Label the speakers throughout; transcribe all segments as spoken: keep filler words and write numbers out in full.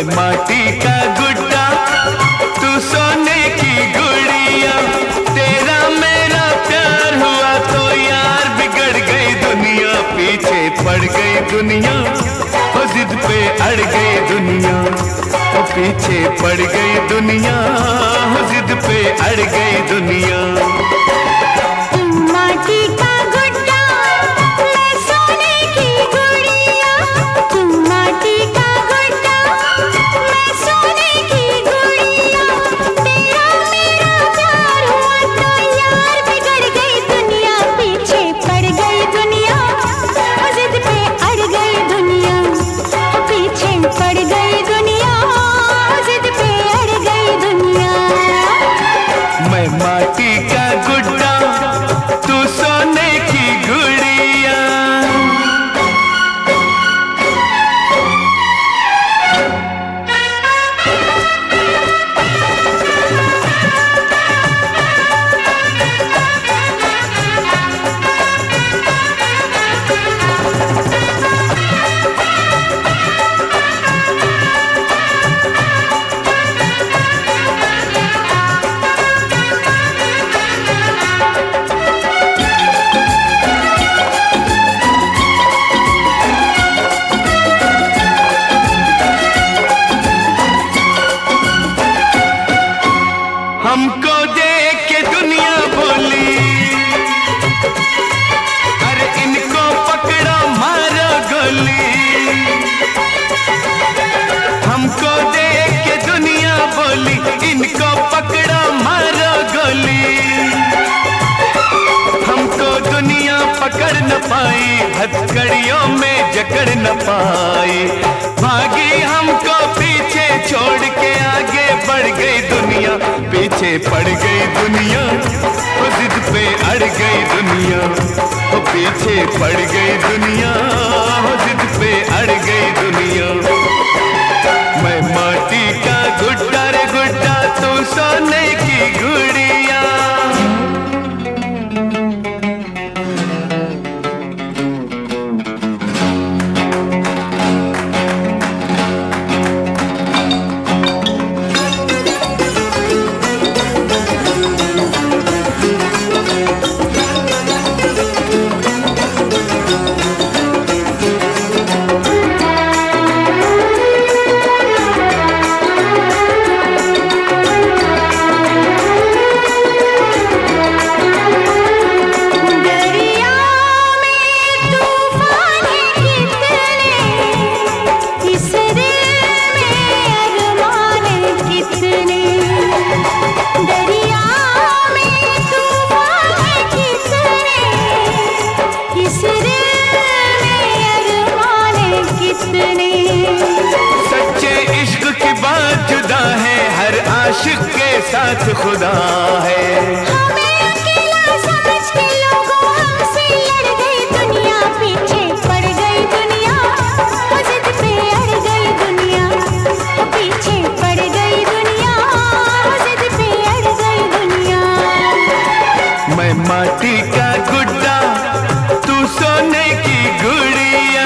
Speaker 1: माटी का गुड्डा तू सोने की गुड़िया, तेरा मेरा प्यार हुआ तो यार बिगड़ गई दुनिया, पीछे पड़ गई दुनिया, ओ जिद पे अड़ गई दुनिया, ओ पीछे पड़ गई दुनिया, ओ जिद पे अड़ गई दुनिया। माटी का गुड्डा तू सोने की गुड़िया। हमको देख के दुनिया बोली, अरे इनको पकड़ो मारो गोली। हमको देख के दुनिया बोली, इनको पकड़ो मारो गोली। हमको दुनिया पकड़ न पाई, हथकड़ियों में जकड़ न पाई, भागी हमको पीछे छोड़ के आगे बढ़ गई दुनिया, पीछे पड़ गई दुनिया, ओ जिद पे अड़ गई दुनिया, ओ पीछे पड़ गई दुनिया, ओ जिद पे अड़ गई दुनिया। मैं माटी का गुड्डा रे गुड्डा तू सोने की गुड़िया। आशिक के साथ खुदा है,
Speaker 2: हमें अकेला समझ के लोगों हमसे लड़ गई दुनिया, पीछे पड़ गई दुनिया, वो जिद पे अड़ गई दुनिया, वो पीछे पड़ गई दुनिया, वो जिद पे अड़ गई दुनिया।
Speaker 1: मैं माटी का गुड्डा तू सोने की गुड़िया।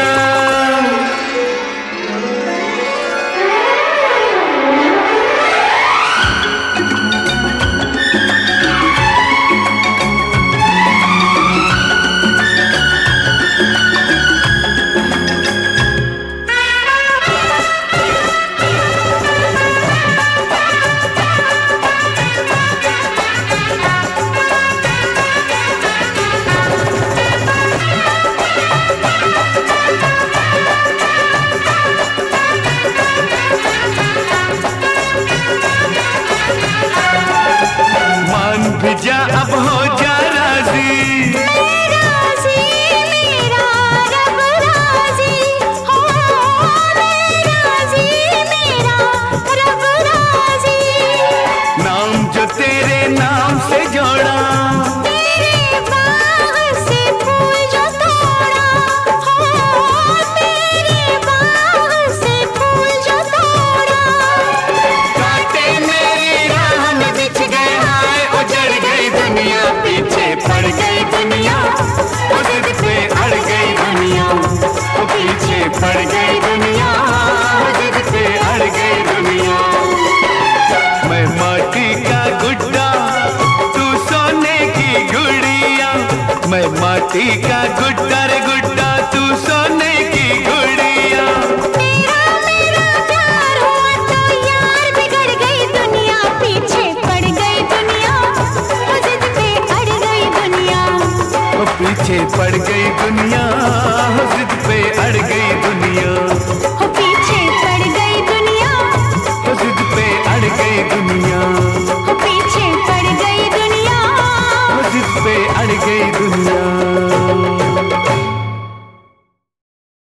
Speaker 1: जा अब हो जा राजी,
Speaker 2: राजी मेरा रब राजी, हो राजी मेरा रब राजी।
Speaker 1: नाम जो तेरे नाम से जोड़ा,
Speaker 2: तेरे बाग से फूल जो तोड़ा, हो तेरे बाग से फूल जो तोड़ा।
Speaker 1: कांटे मेरी राह में बिछ गए, हाय उजड़ गई दुनिया, पीछे पड़ गई दुनिया, ओ जिद पे अड़ गई दुनिया, ओ पीछे पड़ गई दुनिया, ओ जिद पे अड़ गई माटी का गुड्डा रे गुड्डा तू सोने की गुड़िया।
Speaker 2: तेरा मेरा प्यार हुआ तो यार बिगड़ गई दुनिया, पीछे पड़ गई दुनिया, वो जिद पे अड़ गई दुनिया।
Speaker 1: वो पीछे पड़ गई दुनिया,